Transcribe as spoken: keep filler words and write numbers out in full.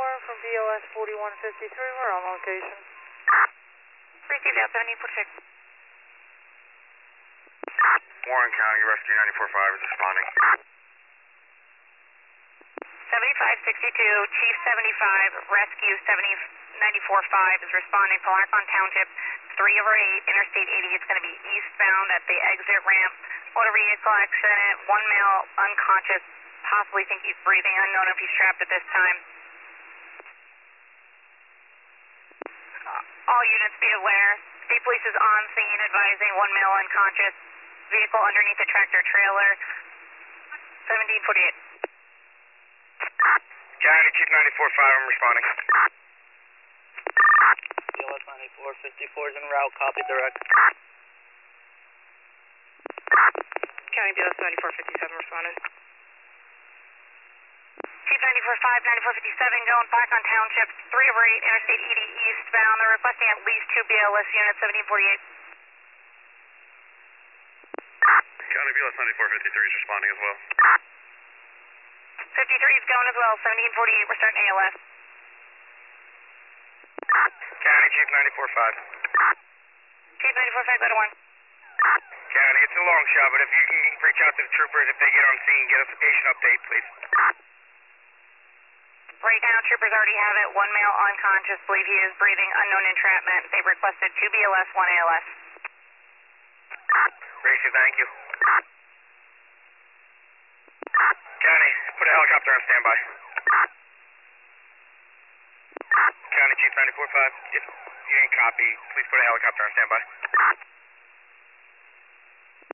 from B O S forty-one fifty-three. We're on location. Received out seventeen forty-six. Warren County Rescue ninety-four five is responding. seventy-five sixty-two, Chief seventy-five, Rescue seventy ninety-four five is responding. Pelarcon Township, three over eight, Interstate eighty. It's going to be eastbound at the exit ramp. Motor vehicle accident, one male unconscious, possibly think he's breathing, unknown if he's trapped at this time. Uh, all units be aware. State Police is on scene advising one male unconscious. Vehicle underneath the tractor trailer. seventeen forty-eight. County Chief ninety-four five, I'm responding. B L S ninety-four fifty-four is en route, copy direct. County B L S ninety-four fifty-seven responding. Chief ninety-four five, ninety-four fifty-seven going back on Township, three over eight, Interstate eighty eastbound. They're requesting at least two B L S units, seventeen forty-eight. County B L S ninety-four fifty-three is responding as well. fifty-three is going as well, seventeen forty-eight, we're starting A L S. County Chief ninety-four five. Chief ninety-four five, go to one. County, it's a long shot, but if you can reach out to the troopers if they get on scene, get us a patient update, please. Right now, troopers already have it. One male unconscious, believe he is breathing, unknown entrapment. They've requested two B L S, one A L S. Gracie, thank you. County, put a helicopter on standby. County Chief ninety-four five, if you didn't copy, please put a helicopter on standby.